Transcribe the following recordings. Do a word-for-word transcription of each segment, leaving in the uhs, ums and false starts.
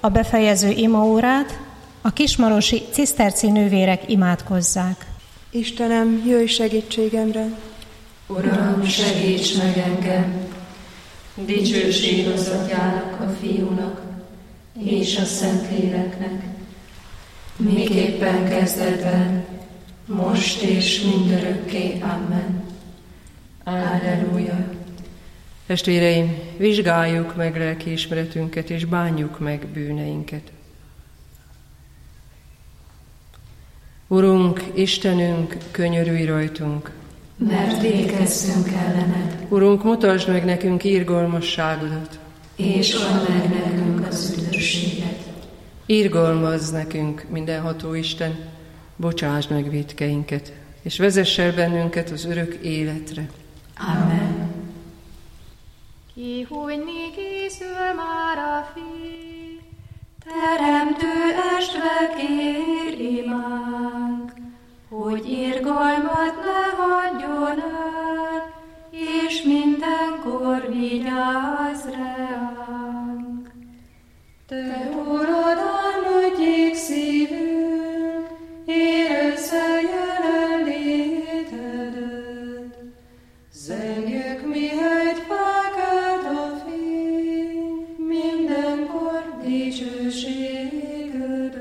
a befejező imaórát, a kismarosi ciszterci nővérek imádkozzák. Istenem, jöjj segítségemre! Uram, segíts meg engem! Dicsőség az Atyának, a Fiúnak és a Szentléleknek, miképpen kezdetben, most és mindörökké. Amen. Alleluja. Testvéreim, vizsgáljuk meg lelkiismeretünket, és bánjuk meg bűneinket. Urunk, Istenünk, könyörülj rajtunk, mert vétkeztünk ellened. Urunk, mutasd meg nekünk irgalmasságodat, és add meg nekünk az üdvösséget. Irgalmazz nekünk, mindenható Isten, bocsásd meg vétkeinket, és vezess el bennünket az örök életre. Amen. Kihújni készül már a fi, teremtő estve kér imánk, hogy irgalmat ne hagyjon el, és mindenkor vigyázz ránk. Te Urad, álmodjék szívünk, érezze jelenlétedet, zengjük mihegy fákád a fény, mindenkor dicsőségedet.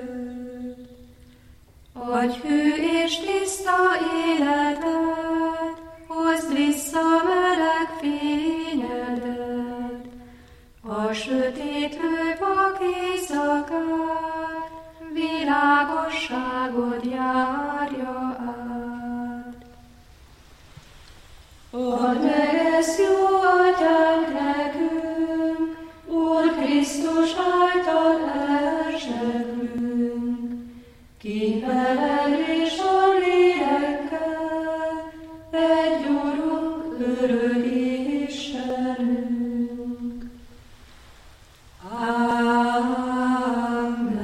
Adj hű és tiszta életet, hozd vissza meleg fényedet, a sötétlő vak éjszakát, világosságod járja át. Add meg ezt, jó Atyánk, nekünk, Úr Krisztus által elsekrünk, ki veled és a lélekkel, egy Urunk, örök Istenünk. Amen.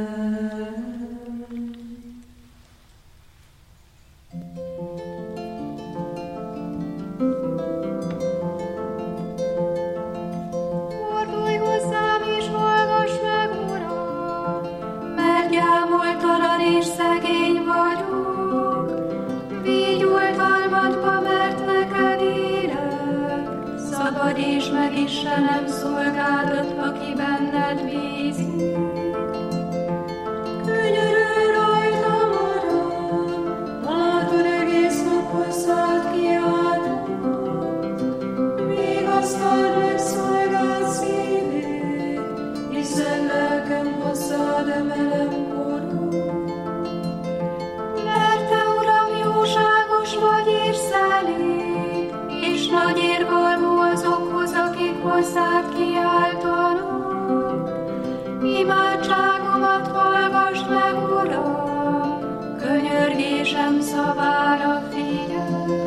Fordulj hozzám és hallgass meg, Uram, mert gyámoltalan és szegény vagyok. Vígyoltalmadba, mert neked élek, szabadíts meg Istenem szolgádat, aki benned bízik. Könyörülj rajtam, Uram, látod egész nap hozzád kiáltok, vigasztald meg szolgád szívét, hiszen lelkem hozzád emelem korod. Mert te, Uram, jóságos vagy és szelíd, és nagy irgalmú azokhoz, akik hozzád kiáltanak. Imádságomat hallgassd meg, Uram, könyörgésem szavára figyelj.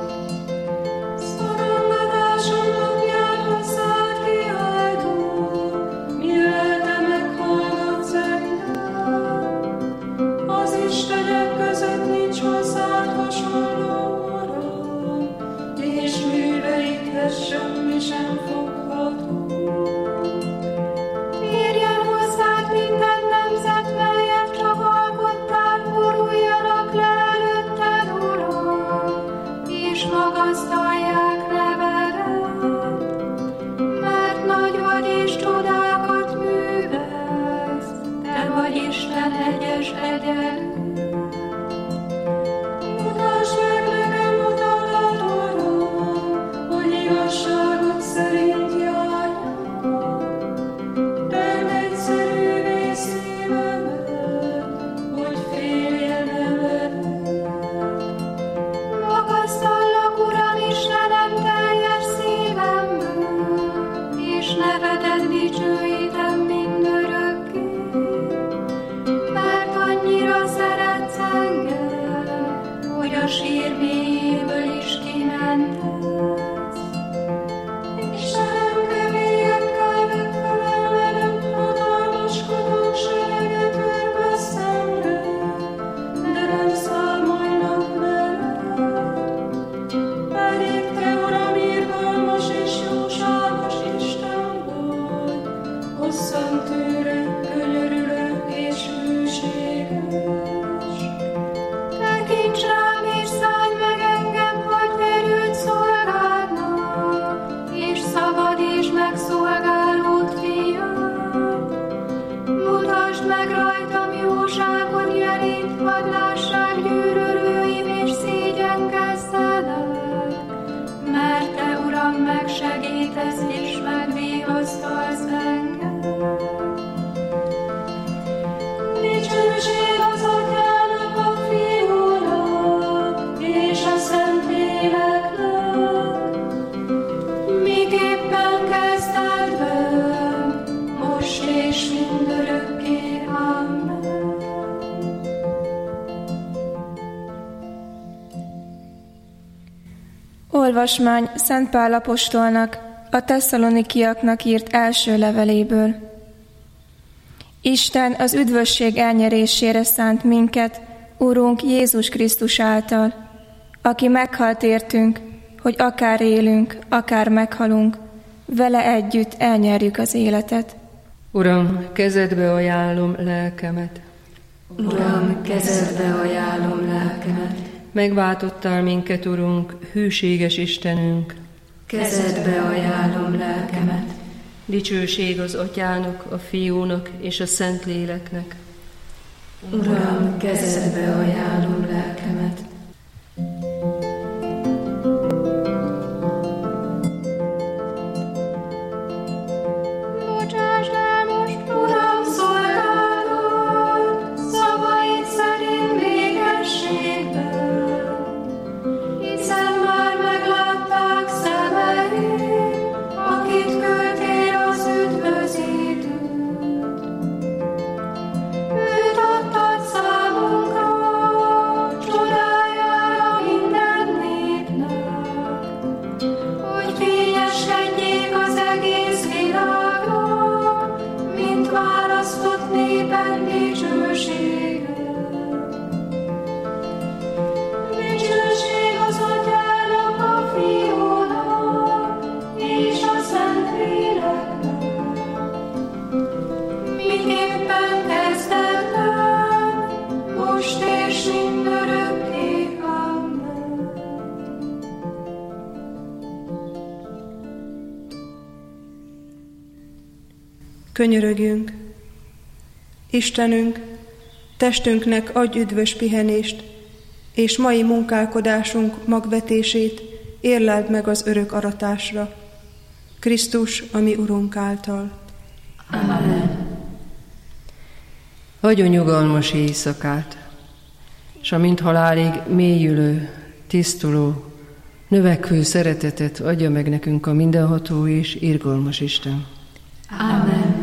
Szorongatásom napján hozzád kiáltok, mi lelke meghallgatsz engem. Az Istenek között nincs hozzád hasonló, Uram, és műveidhez semmi sem fogható. Érjen hozzád minden nemzet, melyet csak alkottál, boruljanak le előtted és mindörökké. Amen. Olvasmány Szent Pál apostolnak a tesszalonikiaknak írt első leveléből. Isten az üdvösség elnyerésére szánt minket, Urunk Jézus Krisztus által, aki meghalt értünk, hogy akár élünk, akár meghalunk, vele együtt elnyerjük az életet. Uram, kezedbe ajánlom lelkemet. Uram, kezedbe ajánlom lelkemet. Megváltottál minket, Urunk, hűséges Istenünk. Kezedbe ajánlom lelkemet. Dicsőség az Atyának, a Fiúnak és a Szentléleknek. Uram, kezedbe ajánlom lelkemet. Bocsásd el most, Uram, szolgálod, szavaid szerint békességben, hiszen már meglátták szemeid, akit küldtél az üdvözítőt. Őt adtad számunkra, csodájára minden népnek, hogy fényeskedjék az egész világnak, mint választott népen dicsősége. Dicsőség az Atyának, a Fiúnak és a Szentléleknek, miképpen kezdetben, most és mindörökké. Amen. Könyörögjünk! Istenünk, testünknek adj üdvös pihenést, és mai munkálkodásunk magvetését érleld meg az örök aratásra. Krisztus, a mi Urunk által. Amen. Adjon nyugalmas éjszakát, s amint halálig mélyülő, tisztuló, növekvő szeretetet adja meg nekünk a mindenható és irgalmas Isten. Amen.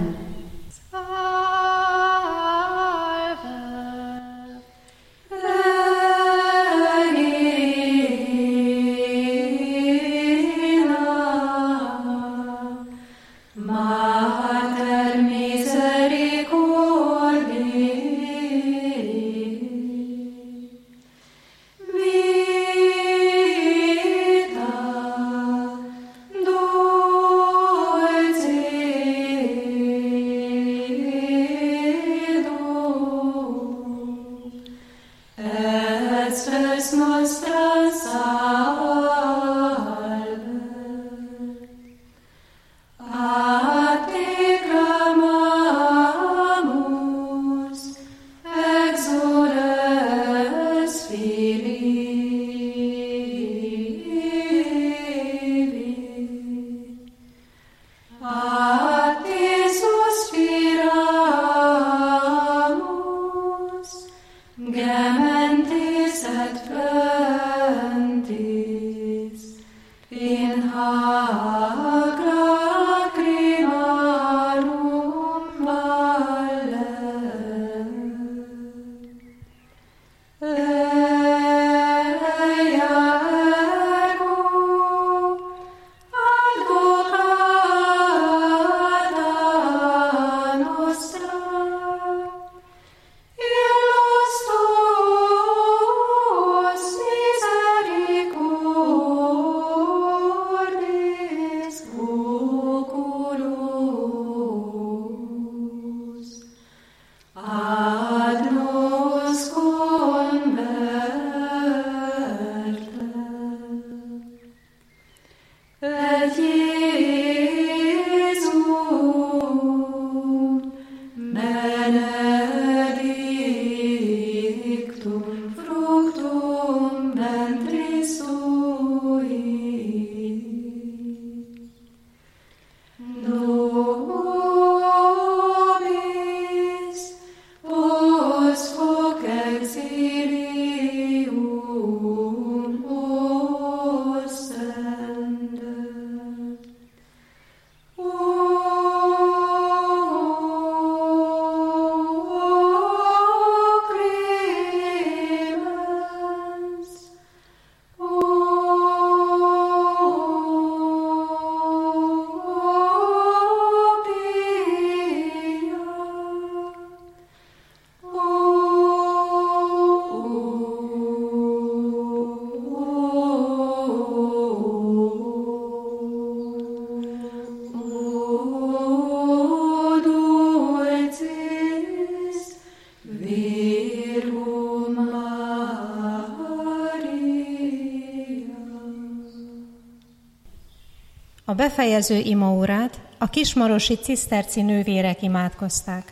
A befejező imaórát a kismarosi ciszterci nővérek imádkozták.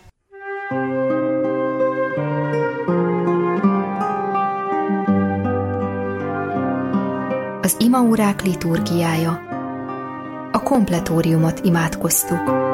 Az imaórák liturgiája. A kompletóriumot imádkoztuk.